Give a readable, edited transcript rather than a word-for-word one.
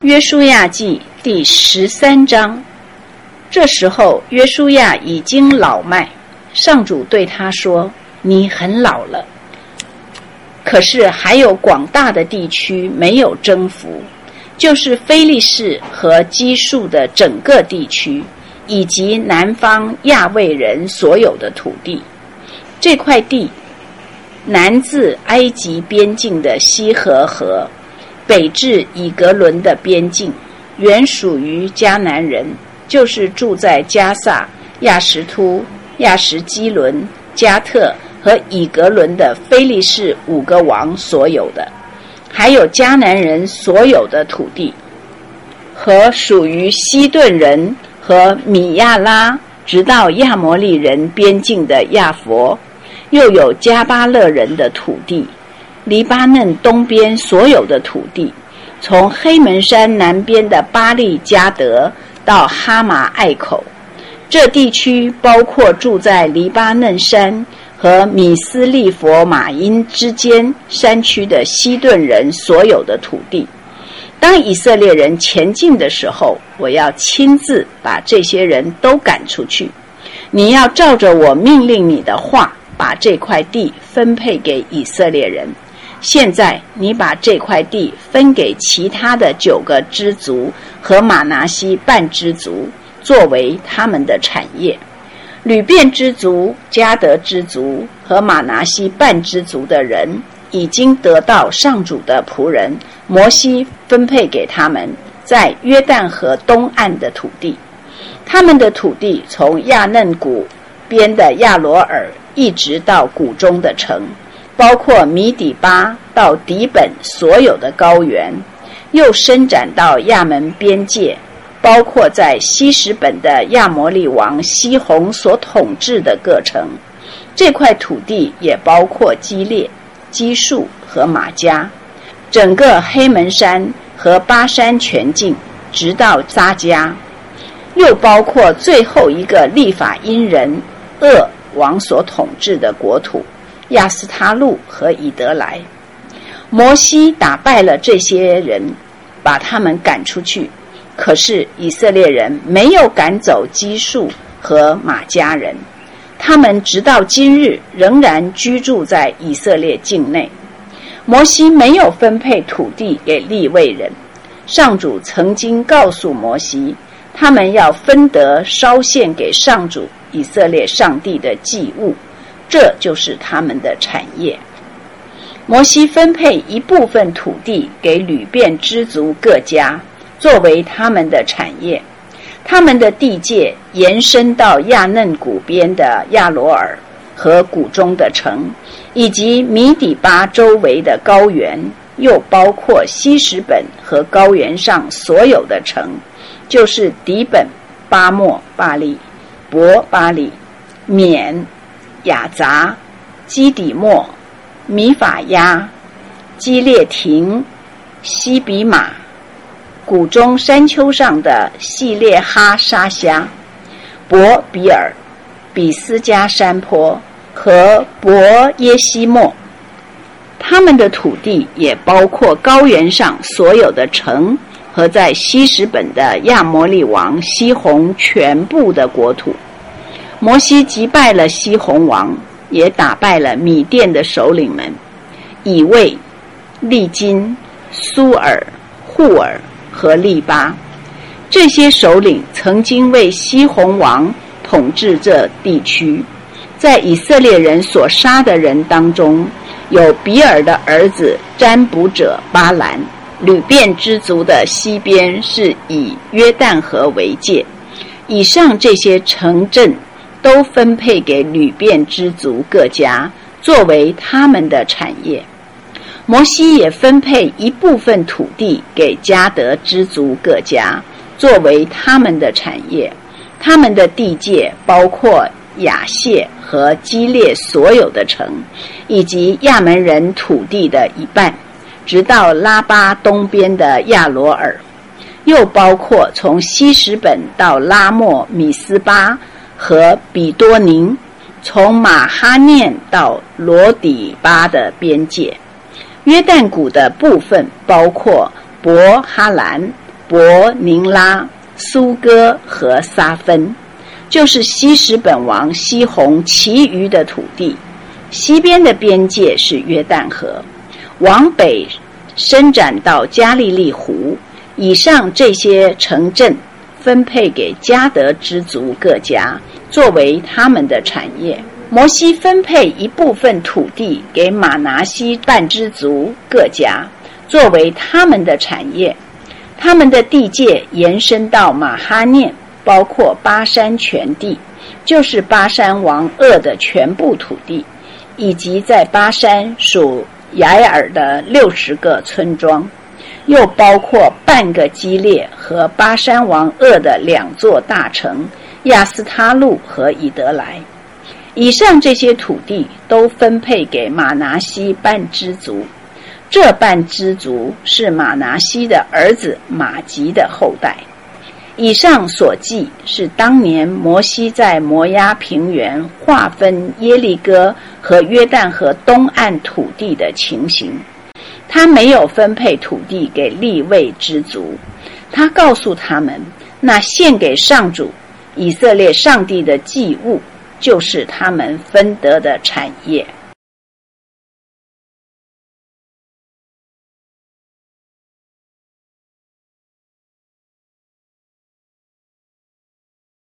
约书亚记第13章。这时候约书亚已经老迈，上主对他说：你很老了，可是还有广大的地区没有征服，就是非利士和基述的整个地区，以及南方亚卫人所有的土地。这块地南自埃及边境的西河河，北至以格伦的边境，原属于迦南人，就是住在加萨、亚什突、亚什基伦、加特和以格伦的非利士5个王所有的，还有迦南人所有的土地，和属于西顿人和米亚拉直到亚摩利人边境的亚佛，又有加巴勒人的土地，黎巴嫩东边所有的土地，从黑门山南边的巴利加德到哈马隘口，这地区包括住在黎巴嫩山和米斯利佛马因之间山区的西顿人所有的土地。当以色列人前进的时候，我要亲自把这些人都赶出去。你要照着我命令你的话，把这块地分配给以色列人。现在你把这块地分给其他的9个支族和玛拿西半支族，作为他们的产业。吕便支族、迦得支族和玛拿西半支族的人，已经得到上主的仆人摩西分配给他们在约旦河东岸的土地。他们的土地从亚嫩谷边的亚罗尔一直到谷中的城，包括米底巴到底本所有的高原，又伸展到亚门边界，包括在西什本的亚摩利王西宏所统治的各城。这块土地也包括基列、基述和马加，整个黑门山和巴山全境，直到撒迦，又包括最后一个利法因人噩王所统治的国土，亚斯他路和以德来。摩西打败了这些人，把他们赶出去，可是以色列人没有赶走基述和马加人，他们直到今日仍然居住在以色列境内。摩西没有分配土地给利未人，上主曾经告诉摩西，他们要分得烧献给上主以色列上帝的祭物，这就是他们的产业。摩西分配一部分土地给吕便支族各家，作为他们的产业。他们的地界延伸到亚嫩谷边的亚罗尔和谷中的城，以及米底巴周围的高原，又包括西什本和高原上所有的城，就是底本、巴莫、巴利、伯巴利、缅、雅杂、基底莫、米法亚、基列亭、西比马、谷中山丘上的细列哈沙虾、伯比尔、比斯加山坡和伯耶西莫。他们的土地也包括高原上所有的城和在西什本的亚摩利王西宏全部的国土。摩西击败了西宏王，也打败了米甸的首领们以卫、利金、苏尔、户尔和利巴。这些首领曾经为西宏王统治这地区。在以色列人所杀的人当中，有比尔的儿子占卜者巴兰。吕便支族的西边是以约旦河为界。以上这些城镇都分配给吕便支族各家，作为他们的产业。摩西也分配一部分土地给迦得支族各家，作为他们的产业。他们的地界包括亚谢和基列所有的城，以及亚门人土地的一半，直到拉巴东边的亚罗尔，又包括从西什本到拉莫米斯巴和比多宁，从马哈念到罗底巴的边界。约旦谷的部分包括伯哈兰、 伯宁拉、苏哥和撒分，就是西什本王西宏其余的土地。西边的边界是约旦河，往北伸展到加利利湖。以上这些城镇分配给迦得支族各家，作为他们的产业。摩西分配一部分土地给玛拿西半支族各家，作为他们的产业。他们的地界延伸到马哈念，包括巴山全地，就是巴山王噩的全部土地，以及在巴山属雅尔的60个村庄，又包括半个基列和巴山王噩的2座大城亚斯他路和以德来。以上这些土地都分配给玛拿西半支族，这半支族是玛拿西的儿子马吉的后代。以上所记是当年摩西在摩押平原划分耶利哥和约旦河东岸土地的情形。他没有分配土地给利未支族，他告诉他们，那献给上主以色列上帝的祭物就是他们分得的产业。